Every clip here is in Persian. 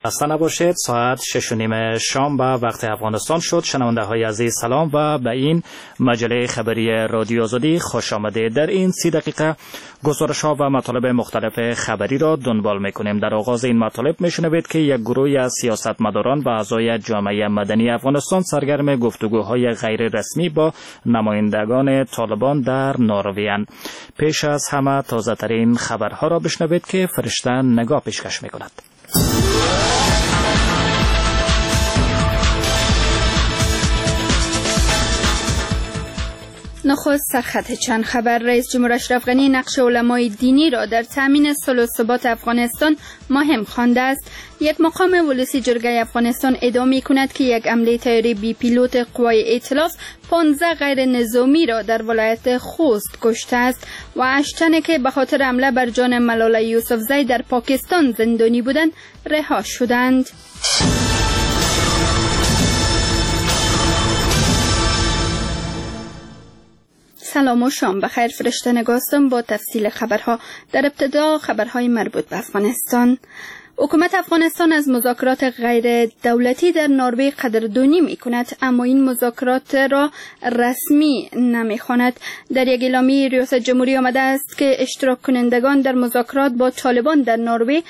خسته نباشید. ساعت 6:30 شام به وقت افغانستان شد. شنونده های عزیز سلام و به این مجله خبری رادیو آزادی خوش آمدید. در این 30 دقیقه گزارش ها و مطالب مختلف خبری را دنبال میکنیم. در آغاز این مطالب میشنوید که یک گروه از سیاستمداران و اعضای جامعه مدنی افغانستان سرگرم گفتگوهای غیر رسمی با نمایندگان طالبان در نروژ. پیش از همه تازه ترین خبرها را بشنوید که فرشته نگاه پیشکش میکند. نخست سرخط چند خبر. رئیس جمهور اشرف غنی نقش علمای دینی را در تامین صلح و ثبات افغانستان مهم خوانده است. یک مقام ولسی جرگه افغانستان ادعا می‌کند که یک حمله طیاره بی پیلوت قوای ائتلاف 15 غیر نظامی را در ولایت خوست کشته است و 8 تن که به خاطر حمله بر جان ملاله یوسفزی در پاکستان زندانی بودند رها شدند. سلام و شام بخیر. فرشته نگاستم با تفصیل خبرها. در ابتدا خبرهای مربوط به افغانستان. حکومت افغانستان از مذاکرات غیر دولتی در نروژ قدردانی می کند، اما این مذاکرات را رسمی نمی خواند. در یک اعلامیه ریاست جمهوری آمده است که اشتراک کنندگان در مذاکرات با طالبان در نروژ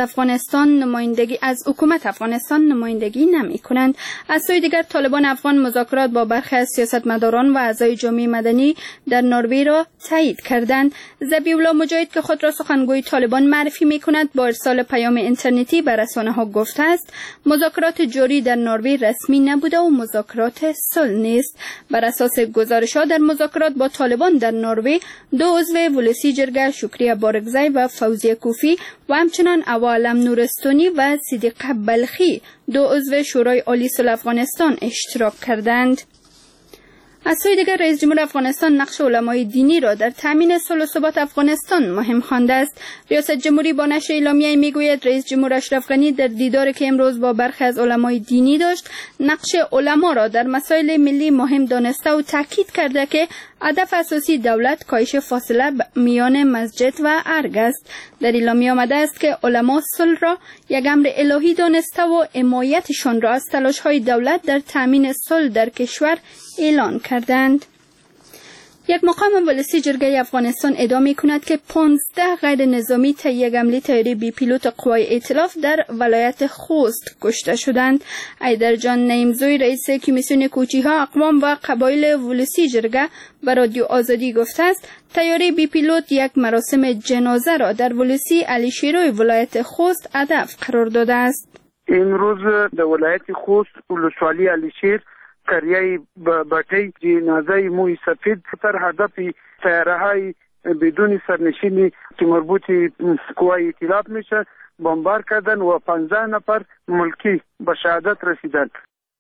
از حکومت افغانستان نمایندگی نمی کنند. از سوی دیگر طالبان افغان مذاکرات با برخی از سیاستمداران و اعضای جامعه مدنی در نروژ را تایید کردند. ذبیح الله مجاهد که خود را سخنگوی طالبان معرفی می کند با ارسال پیام اینترنتی به رسانه‌ها گفته است مذاکرات جاری در نروژ رسمی نبوده و مذاکرات صلح نیست. بر اساس گزارش‌ها در مذاکرات با طالبان در نروژ 2 عضو ولسی جرگه شکریه بارگزی و فوزیه کوفی و همچنان اوا علم نورستانی و صدیقه بلخی 2 عضو شورای عالی صلح افغانستان اشتراک کردند. از سوی دیگر رئیس جمهور افغانستان نقش علمای دینی را در تامین صلح و ثبات افغانستان مهم خوانده است. ریاست جمهوری با نشر اعلامیه میگوید رئیس جمهور اشرف غنی در دیداری که امروز با برخی از علمای دینی داشت نقش علما را در مسائل ملی مهم دانسته و تاکید کرده که هدف اساسی دولت کاهش فاصله میان مسجد و ارگ است. در اعلامیه آمده است که علما صلح را یک امر الهی دانسته و حمایتشان را از تلاش‌های دولت در تامین صلح در کشور اعلان کردند. یک مقام ولسی جرگه افغانستان ادعا می‌کند که 15 غیر نظامی طی یک حمله طیاره بی پیلوت قوای ائتلاف در ولایت خوست کشته شدند. ایدر جان نعیمزوی رئیس کمیسیون کوچی‌ها اقوام و قبایل ولسی جرگه به رادیو آزادی گفته است طیاره بی پیلوت یک مراسم جنازه را در ولسی علی شیروی ولایت خوست هدف قرار داده است. امروز در ولایت خوست ولسوالی علی شیر قریه باتی جنازه موی سفید تر هدف طیاره های بدون سرنشینی که مربوط قوای ائتلاف میشه بمبار کردن و 15 نفر ملکی به شهادت رسیدند.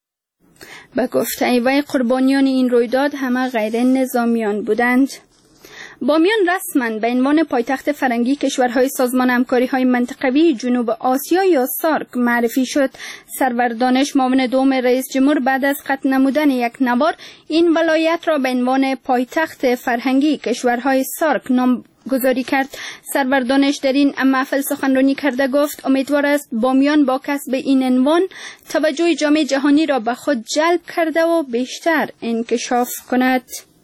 به گفته وی قربانیان این رویداد همه غیر نظامیان بودند. بامیان رسما به عنوان پایتخت فرهنگی کشورهای سازمان همکاری‌های منطقوی جنوب آسیا یا سارک معرفی شد. سرور دانش معاون دوم رئیس جمهور بعد از قطع نمودن یک نوار این ولایت را به عنوان پایتخت فرهنگی کشورهای سارک نامگذاری کرد. سرور دانش در این محفل سخنرانی کرده گفت امیدوار است بامیان با کسب این عنوان توجه جامعه جهانی را به خود جلب کرده و بیشتر انکشاف کند.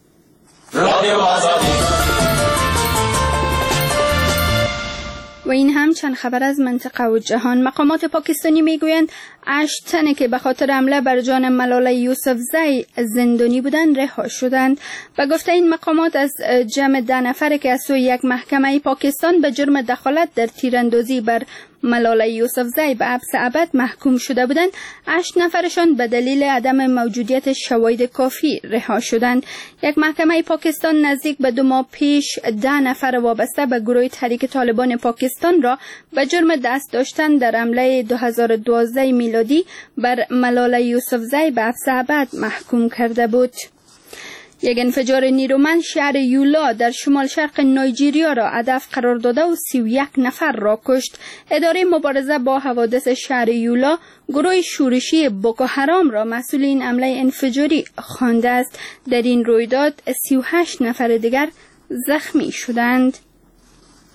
و این هم چند خبر از منطقه و جهان. مقامات پاکستانی میگویند 8 تن که به خاطر حمله بر جان ملاله یوسفزی زندانی بودند رها شدند. به گفته این مقامات از جمع 10 نفر که از سوی یک محکمه پاکستان به جرم دخالت در تیراندازی بر ملاله یوسفزی به حبس ابد محکوم شده بودند 8 نفرشان به دلیل عدم موجودیت شواهد کافی رها شدند. یک محکمه پاکستان نزدیک به 2 ماه پیش 10 نفر وابسته به گروه تحریک طالبان پاکستان را به جرم دست داشتن در حمله 2012 میلادی بر ملاله یوسفزی به حبس ابد محکوم کرده بود. یک انفجار نیرومند شهر یولا در شمال شرق نایجیریا را هدف قرار داده و 31 نفر را کشت. اداره مبارزه با حوادث شهر یولا گروه شورشی بوکو حرام را مسئول این حمله انفجاری خوانده است. در این رویداد 38 نفر دیگر زخمی شدند.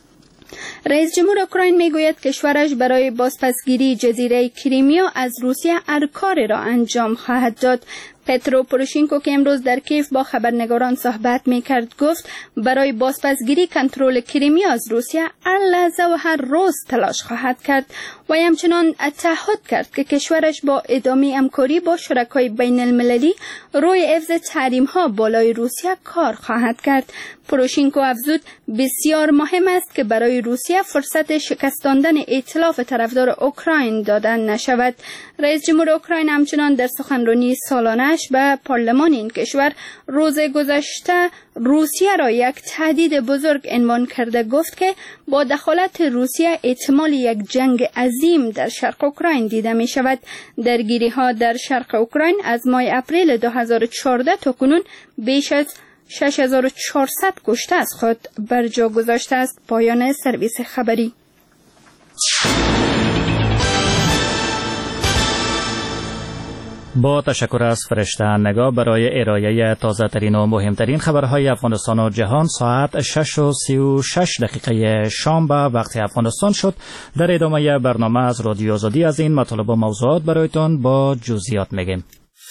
رئیس جمهور اوکراین میگوید کشورش برای بازپسگیری جزیره کریمیا از روسیه هر کاری را انجام خواهد داد. پترو پوروشینکو که امروز در کیف با خبرنگاران صحبت میکرد گفت برای بازپسگیری کنترل کریمیا از روسیه هر لحظه و هر روز تلاش خواهد کرد و همچنان تعهد کرد که کشورش با ادامه همکاری با شرکای بین المللی روی حفظ تحریم‌ها بالای روسیه کار خواهد کرد. پوروشینکو افزود بسیار مهم است که برای روسیه فرصت شکستاندن ائتلاف طرفدار اوکراین دادن نشود. رئیس جمهور اوکراین همچنان در سخنرانی سالانه‌اش به پارلمان این کشور روز گذشته روسیه را یک تهدید بزرگ عنوان کرده گفت که با دخالت روسیه احتمال یک جنگ عظیم در شرق اوکراین دیده می شود. درگیری‌ها در شرق اوکراین از ماه اپریل 2014 تا کنون بیش از 6400 کشته از خود بر جا گذاشته است. پایان سرویس خبری. با تشکر از فرشته نگاه برای ارائه تازه ترین و مهمترین خبرهای افغانستان و جهان. ساعت 6:36 شام به وقت افغانستان شد. در ادامه برنامه از رادیو آزادی از این مطالب و موضوعات برایتان با جزئیات میگیم.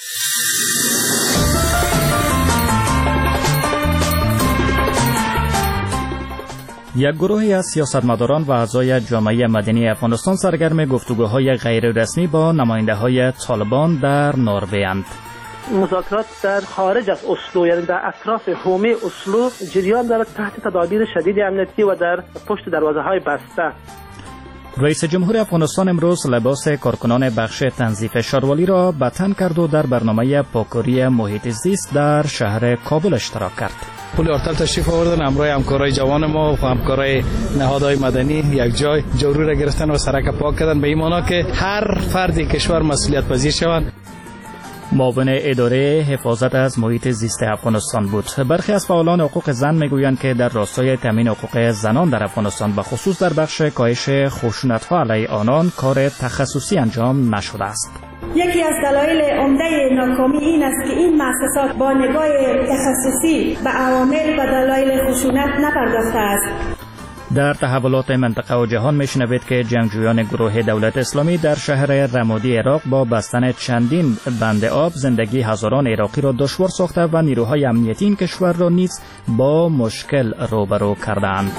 یک گروهی از سیاستمداران و اعضای جامعه مدنی افغانستان سرگرم گفتگوهای غیر رسمی با نماینده‌های طالبان در نروژ اند. مذاکرات در خارج از اسلو، یعنی در اطراف حومه اسلو جریان دارد تحت تدابیر شدید امنیتی و در پشت دروازه‌های بسته. رئیس جمهور افغانستان امروز لباس کارکنان بخش تنظیف شاروالی را به تن کرد و در برنامه پاککاری محیط زیست در شهر کابل اشتراک کرد. پل آرتل تشریف آوردن همراه همکارای جوان ما و همکارای نهادهای مدنی یک جای جارو را گرفتن و سرک پاک کردن، به این معنی که هر فردی کشور مسئولیت پذیر شوند. معاون اداره حفاظت از محیط زیست افغانستان بود. برخی از فعالان حقوق زن میگویند که در راستای تامین حقوق زنان در افغانستان به خصوص در بخش کاهش خشونت‌ها علیه آنان کار تخصصی انجام نشده است. یکی از دلایل عمده ناکامی این است که این مؤسسات با نگاه تخصصی به عوامل و دلایل خشونت نپرداخته است. در تحولات منطقه و جهان میشنوید که جنگجویان گروه دولت اسلامی در شهر رمادی عراق با بستن چندین بند آب زندگی هزاران عراقی را دشوار ساخته و نیروهای امنیتی این کشور را نیز با مشکل روبرو کردند.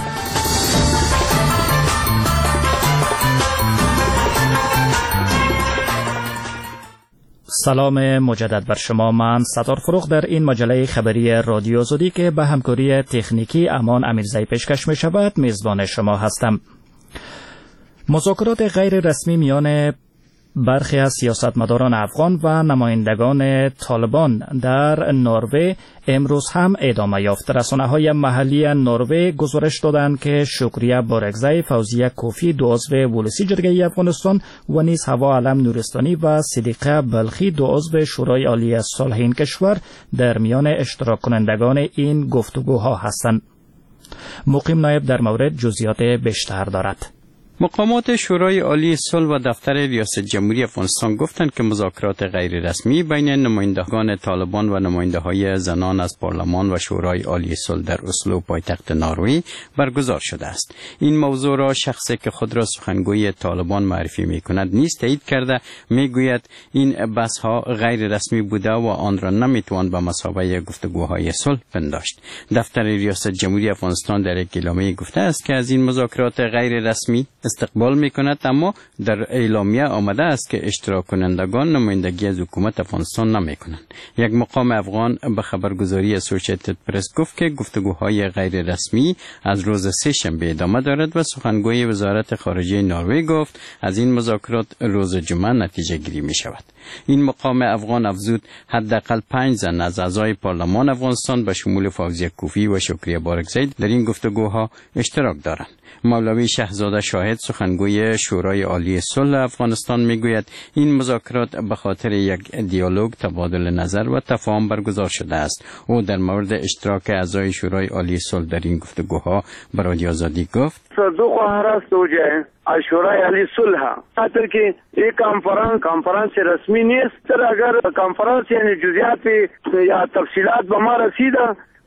سلام مجدد بر شما. من ستار فروغ در این مجله خبری رادیو آزادی که به همکاری تکنیکی امان امیرزایی پیشکش می شود میزبان شما هستم. مذاکرات غیر رسمی میان برخی از سیاستمداران افغان و نمایندگان طالبان در نروژ امروز هم ادامه یافت. رسانه‌های محلی نروژ گزارش دادند که شکریه بارگزی، فوزیه کوفی دو عضو ولسی جرگه افغانستان و نیز هوا علم نورستانی و صدیقه بلخی دو عضو شورای عالی صلح این کشور در میان اشتراک کنندگان این گفتگوها هستند. مقیم نایب در مورد جزئیات بیشتر دارد. مقامات شورای عالی صلح و دفتر ریاست جمهوری افغانستان گفتند که مذاکرات غیر رسمی بین نمایندگان طالبان و نماینده‌های زنان از پارلمان و شورای عالی صلح در اسلو پایتخت نروژ برگزار شده است. این موضوع را شخصی که خود را سخنگوی طالبان معرفی می‌کند نیز تایید کرده، میگوید این بحث‌ها غیر رسمی بوده و آن را نمی‌توان به مثابه گفتگوهای صلح پنداشت. دفتر ریاست جمهوری افغانستان در یک اعلامیه گفته است که از این مذاکرات غیر رسمی استقبال می‌کند، اما در اعلامیه آمده است که اشتراک کنندگان نمایندگی از حکومت افغانستان نمی‌کنند. یک مقام افغان به خبرگزاری اسوسییتد پرس گفت که گفتگوهای غیر رسمی از روز سه شنبه ادامه دارد و سخنگوی وزارت خارجه نروژ گفت از این مذاکرات روز جمعه نتیجه گیری می‌شود. این مقام افغان افزود حداقل 5 زن از اعضای پارلمان افغانستان به شمول فوزیه کوفی و شکریه بارگزی در این گفتگوها اشتراک دارند. مولوی شهزاده شاهد سخنگوی شورای عالی صلح افغانستان میگوید این مذاکرات به خاطر یک دیالوگ، تبادل نظر و تفاهم برگزار شده است. او در مورد اشتراک اعضای شورای عالی صلح در این گفتگوها به رادیو آزادی گفت: دو خواهر است وجه از شورای عالی صلح خاطر که یک کنفرانس رسمی نیست. اگر کنفرانس یعنی جزئیات یا تفصیلات به ما رسیده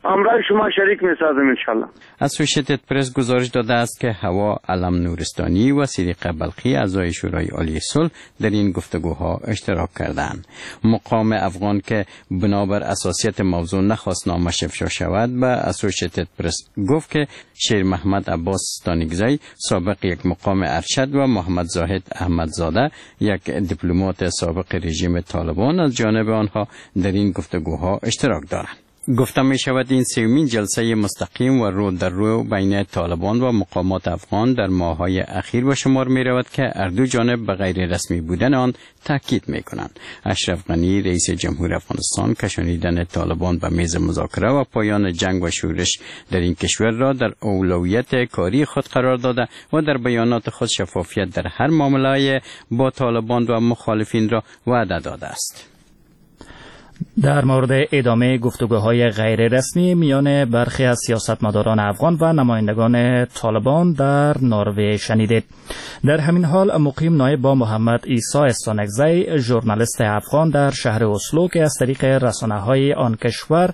همراه شما شریک می‌سازم انشالله. اسوشیتد پرس گزارش داده است که هوا علم نورستانی و صدیقه بلخی اعضای شورای عالی صلح در این گفتگوها اشتراک کردند. مقام افغان که بنابر اساسیت موضوع نخواست نامش افشا شود به اسوشیتد پرس گفت که شیر محمد عباس ستانگزی سابق یک مقام ارشد و محمد زاهد احمدزاده یک دیپلمات سابق رژیم طالبان از جانب آنها در این گفتگوها اشتراک دارند. گفته می شود این سومین جلسه مستقیم و رو در رو بین طالبان و مقامات افغان در ماه‌های اخیر به شمار می رود که هر دو جانب به غیر رسمی بودن آن تاکید می کنند. اشرف غنی رئیس جمهور افغانستان کشانیدن طالبان به میز مذاکره و پایان جنگ و شورش در این کشور را در اولویت کاری خود قرار داده و در بیانات خود شفافیت در هر معامله با طالبان و مخالفین را وعده داده است. در مورد ادامه گفتگوهای غیر رسمی میان برخی از سیاستمداران افغان و نمایندگان طالبان در نروژ شنیدید. در همین حال مقیم نایب با محمد عیسی استانکزی ژورنالیست افغان در شهر اسلو که از طریق رسانه‌های آن کشور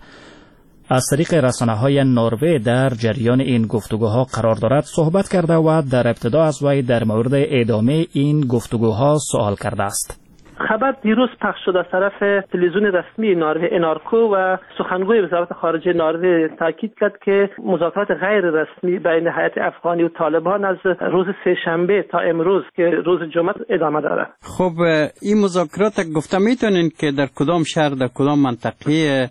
نروژ در جریان این گفتگوها قرار دارد صحبت کرده و در ابتدا از وی در مورد ادامه این گفتگوها سوال کرده است. خبر دیروز پخش شد از طرف تلویزیون رسمی نروژ انارکو و سخنگوی وزارت خارجه نروژ تاکید کرد که مذاکرات غیر رسمی بین هیئت افغانی و طالبان از روز سه‌شنبه تا امروز که روز جمعه ادامه دارد. خب این مذاکرات گفته میتونین که در کدام شهر در کدام منطقه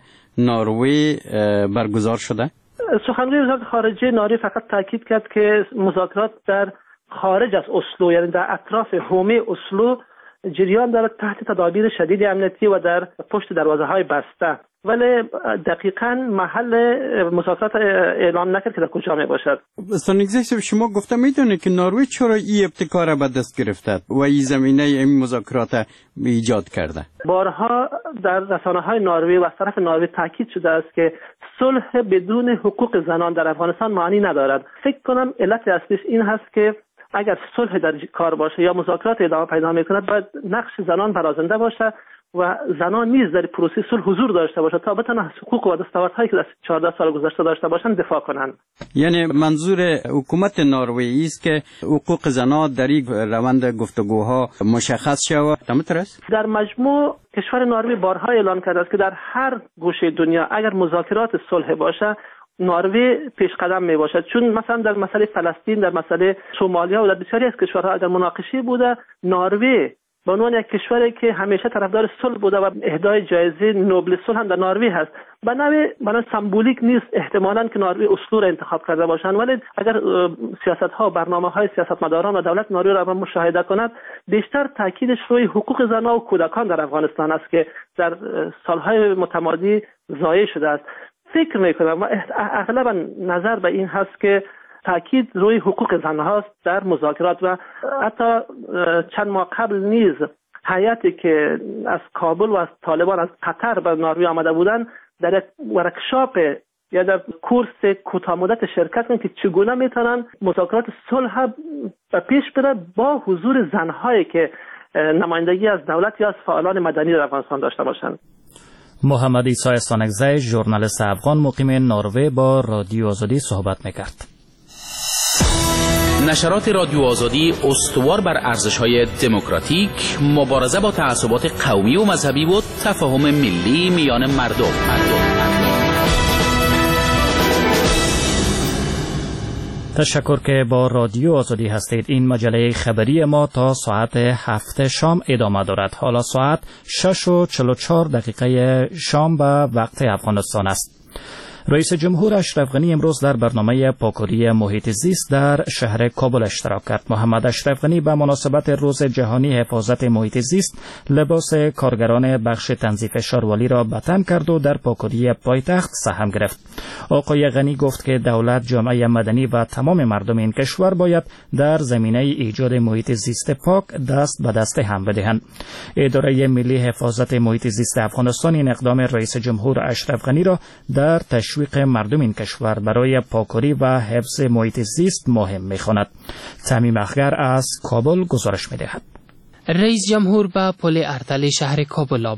نروژ برگزار شده؟ سخنگوی وزارت خارجه نروژ فقط تاکید کرد که مذاکرات در خارج از اسلو یعنی در اطراف حومه اسلو جریان دارد تحت تدابیر شدید امنیتی و در پشت دروازه‌های بسته، ولی دقیقاً محل مذاکرات اعلام نکرد که در کجا می باشد. استانکزی شما گفته میدونید که نروژ چرا این ابتکار را به دست گرفته و این زمینه این مذاکرات ایجاد کرده؟ بارها در رسانه‌های نروژ و از طرف نروژ تاکید شده است که صلح بدون حقوق زنان در افغانستان معنی ندارد. فکر کنم علت اصلیش این هست که اگر صلح در کار باشه یا مذاکرات ادامه پیدا میکند باید نقش زنان برازنده باشه و زنان نیز در پروسه صلح حضور داشته باشه تا بتوانند از حقوق و دستاوردهایی که در 14 سال گذشته داشته باشند دفاع کنند. یعنی منظور حکومت نروژ است که حقوق زنان در این روند گفتگوها مشخص شود. در مجموع کشور نروژ بارها اعلام کرده است که در هر گوشه دنیا اگر مذاکرات صلح باشه نروژ پیش قدم می باشد، چون مثلا در مسئله فلسطین، در مسئله سومالیا و در بسیاری از کشورها اگر مناقشه بوده، نروژ به عنوان یک کشوری که همیشه طرفدار صلح بوده و اهدای جایزه نوبل صلح هم در نروژ هست، به نوع سمبولیک نیست احتمالاً که نروژ اسلو را انتخاب کرده باشند، ولی اگر سیاست‌ها و برنامه‌های سیاستمداران و دولت نروژ را مشاهده کند، بیشتر تاکیدش روی حقوق زنان و کودکان در افغانستان است که در سالهای متمادی ضایع شده است. فکر میکنم و اغلبا نظر به این هست که تاکید روی حقوق زنان هاست در مذاکرات و حتی چند ماه قبل نیز هیئتی که از کابل و از طالبان از قطر به نروژ آمده بودند در یک ورکشاپ یا در کورس کوتاه مدت شرکت کنند که چگونه میتونن مذاکرات صلح به پیش بره با حضور زنهایی که نمایندگی از دولت یا از فعالان مدنی در افغانستان داشته باشند. محمد عیسی استانکزی ژورنالیست افغان مقیم نروژ با رادیو آزادی صحبت میکرد. نشرات رادیو آزادی استوار بر ارزش‌های دموکراتیک، مبارزه با تعصبات قومی و مذهبی و تفاهم ملی میان مردم. تشکر که با رادیو آزادی هستید. این مجله خبری ما تا ساعت 7 شام ادامه دارد. حالا ساعت 6:44 شام به وقت افغانستان است. رئیس جمهور اشرف غنی امروز در برنامه پاکاری محیط زیست در شهر کابل اشتراک کرد. محمد اشرف غنی به مناسبت روز جهانی حفاظت محیط زیست لباس کارگران بخش تنظیف شاروالی را به تن کرد و در پاکاری پایتخت سهم گرفت. آقای غنی گفت که دولت، جامعه مدنی و تمام مردم این کشور باید در زمینه ایجاد محیط زیست پاک دست به دست هم بدهند. اداره ملی حفاظت محیط زیست افغانستان این اقدام رئیس جمهور اشرف غنی را در تشویق مردم این کشور برای پاکاری و حفظ محیط زیست مهم می‌خواند. تمیم اخگر از کابل گزارش می‌دهد. رئیس جمهور به پل ارتل شهر کابل آمد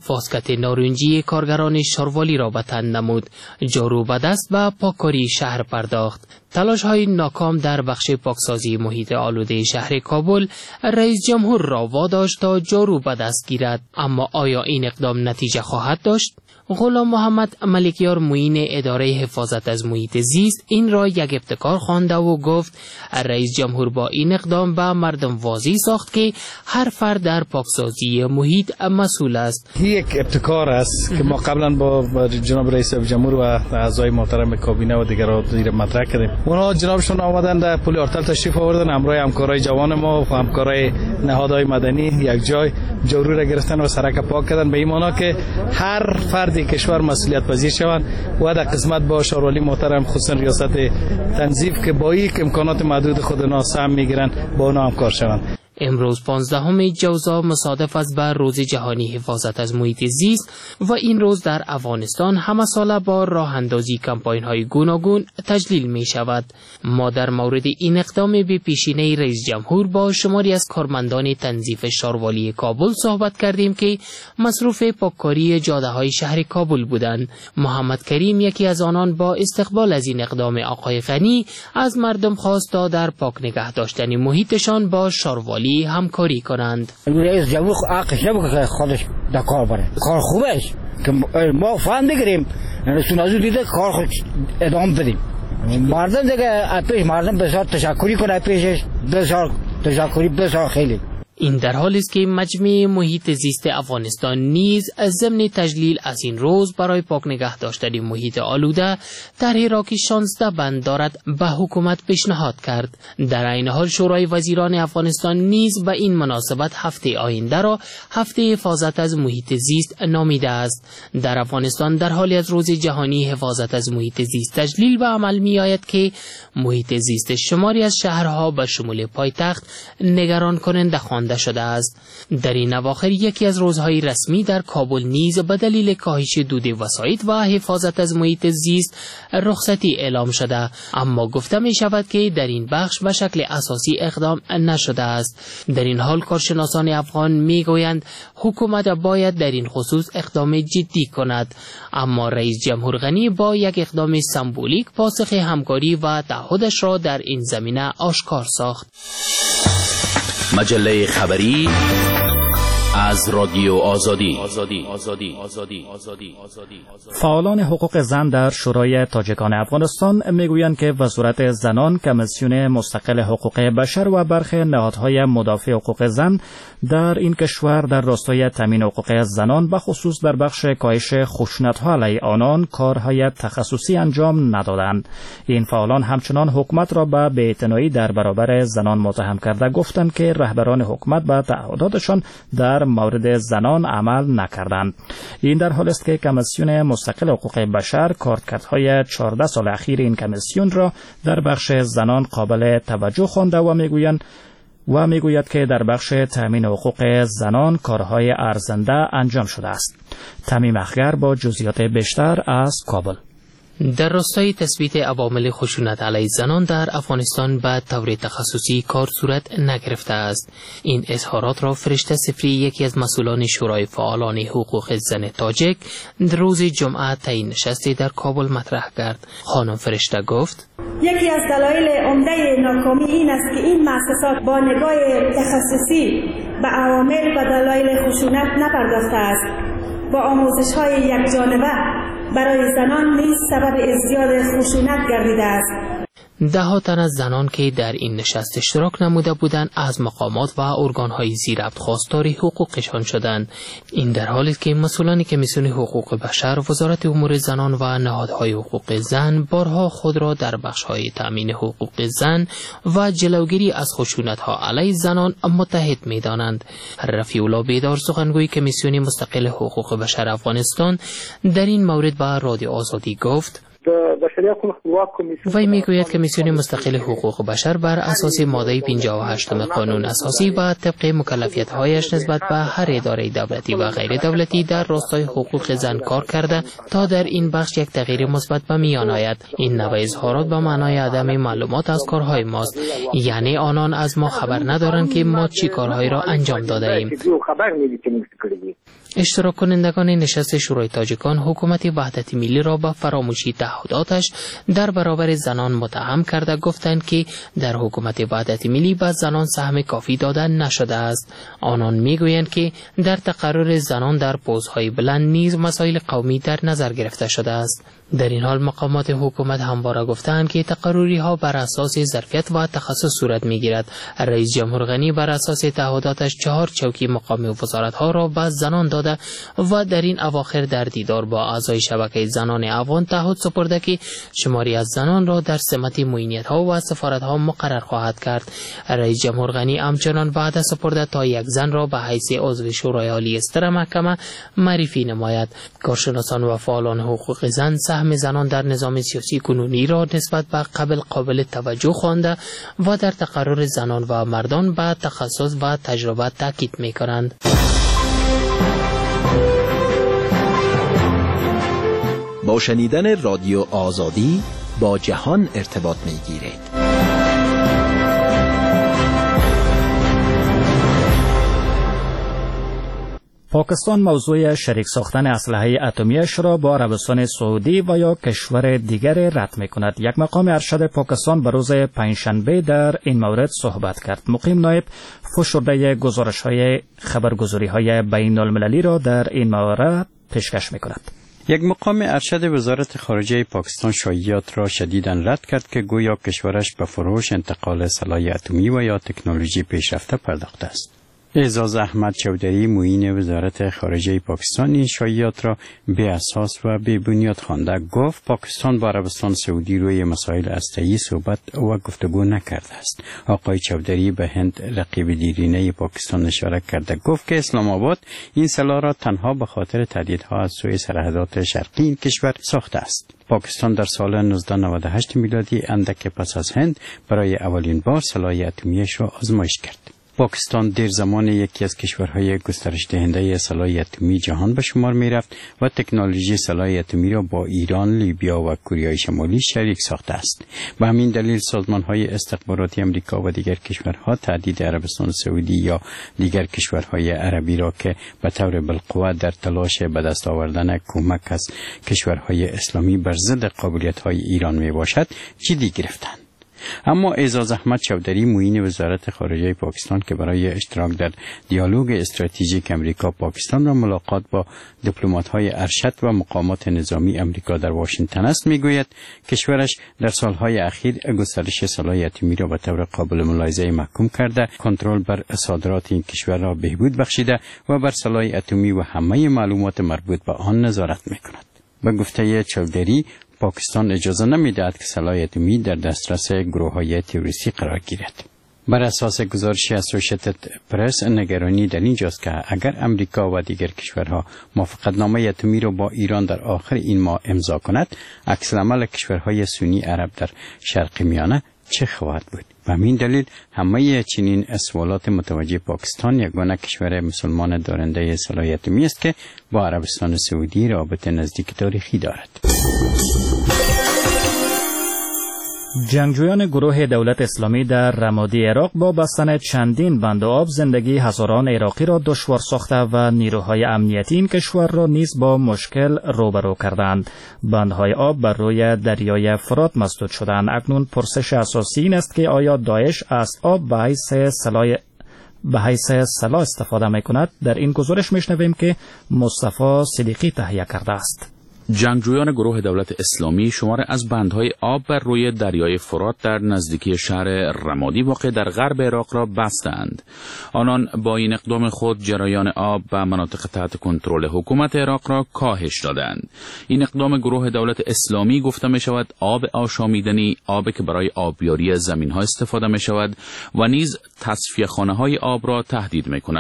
واسکت نارنجی کارگران شاروالی را به تن نمود، جارو به دست و پاککاری شهر پرداخت. تلاش های ناکام در بخش پاکسازی محیط آلوده شهر کابل رئیس جمهور را واداشت تا جارو به دست گیرد، اما آیا این اقدام نتیجه خواهد داشت؟ غلام محمد ملکیار معین اداره حفاظت از محیط زیست این را یک ابتکار خوانده و گفت رئیس جمهور با این اقدام به مردم واضح ساخت که هر فرد در پاکسازی محیط مسئول است. یک ابتکار است که ما قبلا با جناب رئیس جمهور و اعضای محترم کابینه و دیگر وزیر مطرح کردیم. اونا جنابشون آمدن در پل آرتل تشریف آوردن، همراه همکارای جوان ما و همکارای نهادهای مدنی یک جای جارو را گرفتن و سرک پاک کردن، به این معنی که هر فرد کشور مسئولیت پذیر شوند و در قسمت با شاروالی محترم خصوصا ریاست تنظیف که با یک امکانات محدود خود سهم میگیرن با اونا همکار شوند. امروز 15 جوزا مصادف است بر روز جهانی حفاظت از محیط زیست و این روز در افغانستان همه ساله با راه اندازی کمپاین های گوناگون تجلیل می شود. ما در مورد این اقدام به پیشینه رئیس جمهور با شماری از کارمندان تنظیف شاروالی کابل صحبت کردیم که مصروف پاککاری جاده های شهر کابل بودند. محمد کریم یکی از آنان با استقبال از این اقدام آقای غنی از مردم خواست تا در پاک نگه داشتن محیطشان با شاروالی همکاری کنند. رئیس جمهور عقلش نبود که خودش در کار بره، کار خوبه است که ما فهم بگیریم، سونازو دیده کار خود ادامه بدیم. مردم دیگه پیش مردم بسیار تشکری کنه، پیشش بسیار تشکری بسیار خیلی. این در حالی است که مجمع محیط زیست افغانستان نیز ضمن تجلیل از این روز برای پاک نگه داشتن محیط آلوده طرحی را که 16 بند دارد به حکومت پیشنهاد کرد. در این حال شورای وزیران افغانستان نیز به این مناسبت هفته آینده را هفته حفاظت از محیط زیست نامیده است. در افغانستان در حالی از روز جهانی حفاظت از محیط زیست تجلیل به عمل می آید که محیط زیست شماری از شهرها به شمول پایتخت نگران کننده خوانده شده است. در این اواخر یکی از روزهای رسمی در کابل نیز به دلیل کاهش دود وسایط و حفاظت از محیط زیست رخصتی اعلام شده، اما گفته می شود که در این بخش به شکل اساسی اقدام نشده است. در این حال کارشناسان افغان می گویند حکومت باید در این خصوص اقدام جدی کند، اما رئیس جمهور غنی با یک اقدام سمبولیک پاسخ همکاری و تعهدش را در این زمینه آشکار ساخت. مجله خبری از رادیو آزادی. فعالان حقوق زن در شورای تاجیکان افغانستان میگویند که وزارت زنان، کمیسیون مستقل حقوق بشر و برخی نهادهای مدافع حقوق زن در این کشور در راستای تامین حقوق زنان به خصوص در بخش کاهش خشونت‌ها علیه آنان کارهای تخصصی انجام ندادند. این فعالان همچنان حکومت را به بی‌اعتنایی در برابر زنان متهم کرده گفتند که رهبران حکومت به تعهداتشان در مورد زنان عمل نکردند. این در حالی است که کمیسیون مستقل حقوق بشر کارکردهای 14 سال اخیر این کمیسیون را در بخش زنان قابل توجه خوانده و میگوید که در بخش تامین حقوق زنان کارهای ارزنده انجام شده است. تمیم اخگر با جزئیات بیشتر از کابل. در راستای تثبیت عوامل خشونت علیه زنان در افغانستان به طور تخصصی کار صورت نگرفته است. این اظهارات را فرشته صفری یکی از مسئولان شورای فعالان حقوق زن تاجیک روز جمعه طی نشستی در کابل مطرح کرد. خانم فرشته گفت: یکی از دلایل عمده ناکامی این است که این مؤسسات با نگاه تخصصی به عوامل و دلایل خشونت نپرداخته است. با آموزش‌های یکجانبه برای زنان نیز سبب ازدیاد خشونت گردیده است. ده تن از زنان که در این نشست اشتراک نموده بودند از مقامات و ارگان‌های زیربط خواستار حقوقشان شدند. این در حالی است که مسئولان کمیسیون حقوق بشر، وزارت امور زنان و نهادهای حقوق زن بارها خود را در بخش‌های تامین حقوق زن و جلوگیری از خشونت‌ها علیه زنان متحد می‌دانند. رفیع الله بیدار سخنگوی کمیسیون مستقل حقوق بشر افغانستان در این مورد به رادیو آزادی گفت: وی میگوید کمیسیون مستقل حقوق بشر بر اساس ماده 58 قانون اساسی و طبق مکلفیت‌هایش نسبت به هر اداره دولتی و غیر دولتی در راستای حقوق زن کار کرده تا در این بخش یک تغییر مثبت به میان آید. این نوع اظهارات به معنای عدم معلومات از کارهای ماست، یعنی آنان از ما خبر ندارند که ما چی کارهایی را انجام داده ایم. اشتراک کنندگان نشست شورای تاجیکان حکومت وحدت ملی را به فراموشی تعهداتش در برابر زنان متهم کرده گفتند که در حکومت وحدت ملی به زنان سهم کافی داده نشده است. آنان میگویند که در تقرر زنان در پست‌های بلند نیز مسائل قومی در نظر گرفته شده است. در این حال مقامات حکومت همواره گفتند که تقرری ها بر اساس ظرفیت و تخصص صورت میگیرد. رئیس جمهور غنی بر اساس تعهداتش 4 چوکی مقامی وزارت ها را به زنان داده و در این اواخر در دیدار با اعضای شبکه زنان افغان تعهد سپرده که شماری از زنان را در سمت معینیت ها و سفارت ها مقرر خواهد کرد. رئیس جمهور غنی همچنان وعده سپرده تا یک زن را به حیث عضو شورای عالی ستر محکمه معرفی نماید. کارشناسان و فعالان حقوق زن سهم زنان در نظام سیاسی کنونی را نسبت به قبل قابل توجه خوانده و در تقرر زنان و مردان به تخصص و تجربه تاکید می‌کنند. با شنیدن رادیو آزادی با جهان ارتباط می‌گیرید. پاکستان موضوع شریک ساختن اسلحه اتمیش را با عربستان سعودی و یا کشور دیگر رد می‌کند. یک مقام ارشد پاکستان به روز پنجشنبه در این مورد صحبت کرد. مقیم نایب فشرده گزارش‌های خبرگزاری‌های بین‌المللی را در این مورد پیشکش می‌کند. یک مقام ارشد وزارت خارجه پاکستان شایعات را شدیداً رد کرد که گویا کشورش به فروش، انتقال سلاح اتمی و یا تکنولوژی پیشرفته پرداخته است. اعزاز احمد چودری معین وزارت خارجه پاکستان این شایعات را بی اساس و بی بنیاد خوانده. گفت پاکستان با عربستان سعودی روی مسائل هسته‌ای صحبت و گفتگو نکرده است. آقای چودری به هند رقیب دیرینه پاکستان اشاره کرده. گفت که اسلام آباد این سلاح را تنها به خاطر تهدیدها از سوی سرحدات شرقی این کشور ساخته است. پاکستان در سال 1998 میلادی اندک پس از هند برای اولین بار سلاح اتمیش را آزمایش کرد. پاکستان دیر زمان یکی از کشورهای گسترش دهنده سلاح اتمی جهان به شمار می رفت و تکنولوژی سلاح اتمی را با ایران، لیبیا و کره شمالی شریک ساخته است. به همین دلیل سازمانهای استخباراتی امریکا و دیگر کشورها تهدید عربستان سعودی یا دیگر کشورهای عربی را که به طور بالقوه در تلاش به دست آوردن کمک از کشورهای اسلامی بر ضد قابلیت‌های ایران می باشد جدی گرفتند. اما اعزاز احمد چودری معین وزارت خارجه پاکستان که برای اشتراک در دیالوگ استراتژیک امریکا پاکستان و ملاقات با دیپلمات‌های ارشد و مقامات نظامی امریکا در واشنگتن است میگوید کشورش در سالهای اخیر گسترش سلاح اتمی را به طور قابل ملاحظه محکوم کرده، کنترل بر صادرات این کشور را بهبود بخشیده و بر سلاح اتمی و همه معلومات مربوط به آن نظارت میکند. به گفته چودری پاکستان اجازه نمیدهد که سلاح اتمی در دسترس گروه‌های تروریستی قرار گیرد. بر اساس گزارش اسوسییتد پرس نگرانی در اینجاست که اگر امریکا و دیگر کشورها موافقتنامه اتمی را با ایران در آخر این ماه امضا کند، عکس‌العمل کشورهای سنی عرب در شرق میانه چه خواهد بود؟ و همین دلیل همه چنین سوالات متوجه پاکستان یگانه کشور مسلمان دارنده سلاح اتمی است که با عربستان سعودی رابطه نزدیک تاریخی دارد. جنگجویان گروه دولت اسلامی در رمادی عراق با بستن چندین بند آب زندگی هزاران عراقی را دشوار ساخته و نیروهای امنیتی این کشور را نیز با مشکل روبرو کردند. بندهای آب بر روی دریای فرات مسدود شدند. اکنون پرسش اساسی این است که آیا داعش از آب به حیث سلاح استفاده می کند؟ در این گزارش میشنویم که مصطفی صدیقی تهیه کرده است. جنگجویان گروه دولت اسلامی شمار از بندهای آب بر روی دریای فرات در نزدیکی شهر رمادی واقع در غرب عراق را بستند. آنان با این اقدام خود جریان آب به مناطق تحت کنترل حکومت عراق را کاهش دادند. این اقدام گروه دولت اسلامی گفته می شود آب آشامیدنی، آبی که برای آبیاری زمین‌ها استفاده می شود و نیز تصفیه خانه‌های آب را تهدید می کند.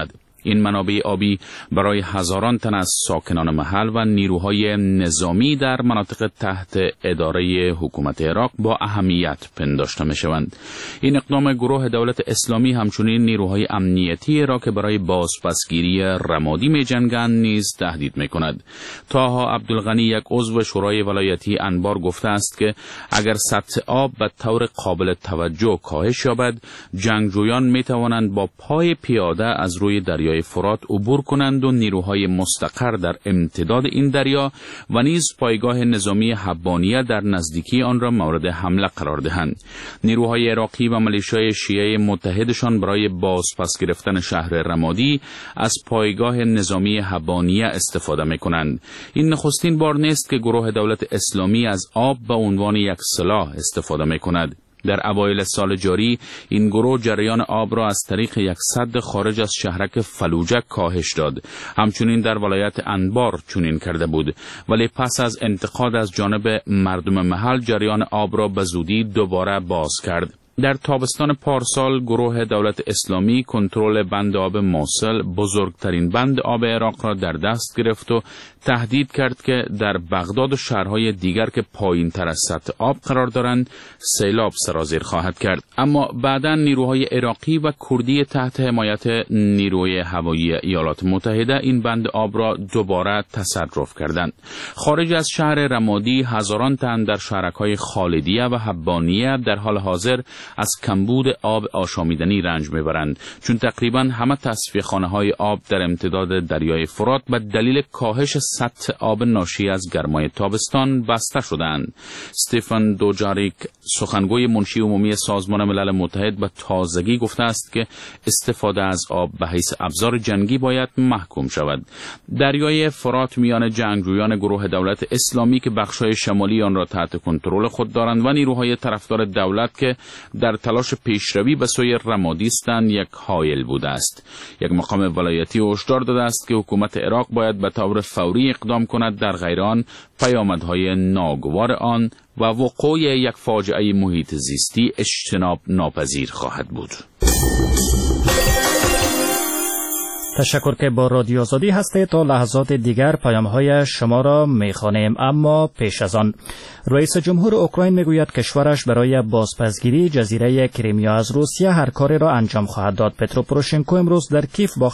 این منابع آبی برای هزاران تن از ساکنان محل و نیروهای نظامی در مناطق تحت اداره حکومت عراق با اهمیت پنداشته می‌شوند. این اقدام گروه دولت اسلامی همچنین نیروهای امنیتی را که برای بازپسگیری رمادی می‌جنگند نیز تهدید می‌کند. طاها عبدالغنی، یک عضو شورای ولایتی انبار، گفته است که اگر سطح آب به طور قابل توجه کاهش یابد، جنگجویان می‌توانند با پای پیاده از روی دریای فرات عبور کنند و نیروهای مستقر در امتداد این دریا و نیز پایگاه نظامی حبانیه در نزدیکی آن را مورد حمله قرار دهند. نیروهای عراقی و ملیشیای شیعه متحدشان برای بازپس گرفتن شهر رمادی از پایگاه نظامی حبانیه استفاده می‌کنند. این نخستین بار نیست که گروه دولت اسلامی از آب به عنوان یک سلاح استفاده می‌کند. در اوایل سال جاری این گروه جریان آب را از طریق یک سد خارج از شهرک فلوجه کاهش داد. همچنین در ولایت انبار چنین کرده بود، ولی پس از انتقاد از جانب مردم محل جریان آب را به زودی دوباره باز کرد. در تابستان پارسال گروه دولت اسلامی کنترل بند آب موصل، بزرگترین بند آب عراق را در دست گرفت و تهدید کرد که در بغداد و شهرهای دیگر که پایین تر از سطح آب قرار دارند سیلاب سرازیر خواهد کرد. اما بعداً نیروهای عراقی و کردی تحت حمایت نیروی هوایی ایالات متحده این بند آب را دوباره تصرف کردند. خارج از شهر رمادی هزاران تن در شهرک‌های خالدیه و حبانیه در حال حاضر از کمبود آب آشامیدنی رنج میبرند، چون تقریبا همه تصفیه‌خانه‌های آب در امتداد دریای فرات به دلیل کاهش سطح آب ناشی از گرمای تابستان بسته شدند. استفان دوجاریک، سخنگوی منشی عمومی سازمان ملل متحد، به تازگی گفته است که استفاده از آب به حیث ابزار جنگی باید محکوم شود. دریای فرات میان جنگجویان گروه دولت اسلامی که بخش‌های شمالی آن را تحت کنترل خود دارند و نیروهای طرفدار دولت که در تلاش پیشروی به سوی رمادی هستند یک حائل بوده است. یک مقام ولایتی هشدار داده است که حکومت عراق باید به طور فوری اقدام کند، در غیر آن پیامدهای ناگوار آن و وقوع یک فاجعه محیط زیستی اجتناب ناپذیر خواهد بود. تشکر که با رادیو آزادی هستید. تا لحظات دیگر پیام‌های شما را می‌خوانیم، اما پیش از آن رئیس جمهور اوکراین میگوید کشورش برای بازپسگیری جزیره کریمیا از روسیه هر کاری را انجام خواهد داد. پترو پوروشنکو امروز در کیف با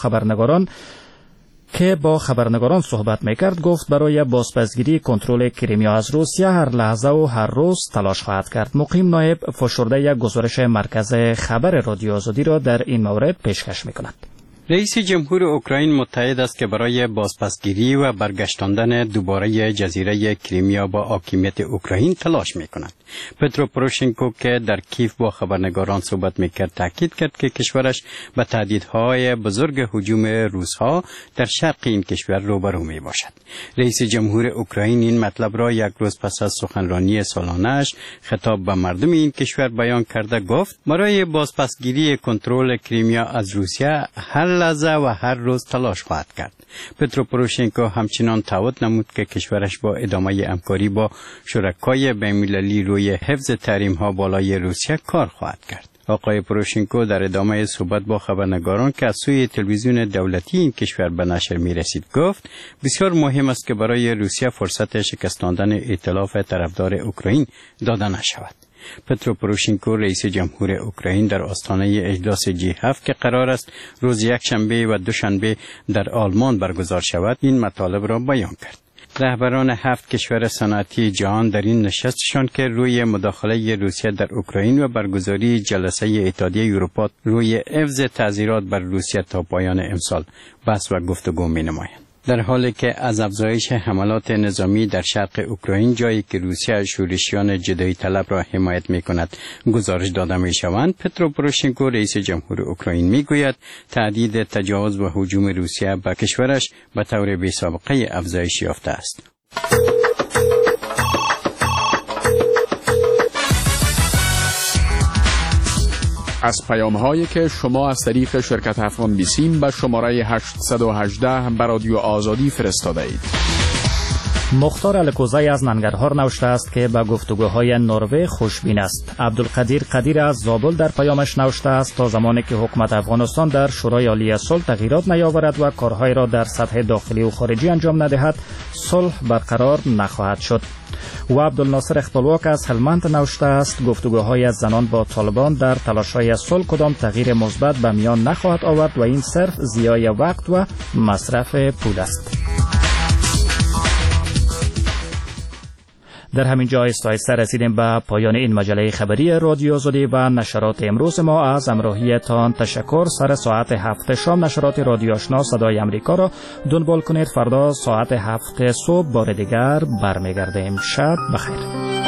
خبرنگاران صحبت میکرد گفت برای بازپسگیری کنترل کریمیا از روسیه هر لحظه و هر روز تلاش خواهد کرد. مقیم نایب فشرده یک گزارش مرکز خبر رادیو آزادی را در این مورد پیشکش میکند. رئیس جمهور اوکراین متحد است که برای بازپسگیری و برگشتاندن دوباره جزیره کریمیا با حاکمیت اوکراین تلاش می‌کند. پترو پوروشنکو که در کیف با خبرنگاران صحبت می‌کرد تاکید کرد که کشورش با تهدیدهای بزرگ هجوم روس‌ها در شرق این کشور روبرو می‌باشد. رئیس جمهور اوکراین این مطلب را یک روز پس از سخنرانی سالانه‌اش خطاب به مردم این کشور بیان کرده گفت برای بازپسگیری کنترل کریمیا از روسیه هر لحظه و هر روز تلاش خواهد کرد. پترو پوروشنکو همچنان تعهد نمود که کشورش با ادامه همکاری با شرکای بین‌المللی روی حفظ تحریم‌ها بالای روسیه کار خواهد کرد. آقای پوروشنکو در ادامه صحبت با خبرنگاران که از سوی تلویزیون دولتی این کشور به نشر می‌رسید گفت بسیار مهم است که برای روسیه فرصت شکستاندن ائتلاف طرفدار اوکراین داده نشود. پترو پوروشنکو رئیس جمهور اوکراین در آستانه اجلاس G7 که قرار است روز یکشنبه و دوشنبه در آلمان برگزار شود این مطالب را بیان کرد. رهبران 7 کشور صنعتی جهان در این نشستشان که روی مداخله روسیه در اوکراین و برگزاری جلسه اتحادیه اروپا روی حفظ تعزیرات بر روسیه تا پایان امسال بحث و گفتگو می‌نمایند. در حالی که از افزایش حملات نظامی در شرق اوکراین جایی که روسیه شورشیان جدایی طلب را حمایت می‌کند گزارش داده می‌شوند، پترو پوروشنکو رئیس جمهور اوکراین می‌گوید تهدید تجاوز و هجوم روسیه به کشورش به طور بی‌سابقه افزایش یافته است. از پیام‌هایی که شما از طریق شرکت افغان بیسیم به شماره 818 به رادیو آزادی فرستاده اید. مختار الکوزی از ننگرهار نوشته است که به گفتگوهای نروژ خوشبین است. عبدالقدیر قدیر از زابل در پیامش نوشته است تا زمانی که حکومت افغانستان در شورای عالی صلح تغییرات نیاورد و کارهای را در سطح داخلی و خارجی انجام ندهد، صلح برقرار نخواهد شد. و عبدالناصر اختلواک از هلمند نوشته است گفتگوهای از زنان با طالبان در تلاش‌های صلح کدام تغییر مثبت به میان نخواهد آورد و این صرف ضیاع وقت و مصرف پول است. در همین جا آهسته رسیدیم به پایان این مجله خبری رادیو آزادی و نشرات امروز ما. از همراهیتان تشکر. سر ساعت 7 شام نشرات رادیو آشنا صدای امریکا را دنبال کنید. فردا ساعت 7 صبح بار دیگر برمیگردیم. شب بخیر.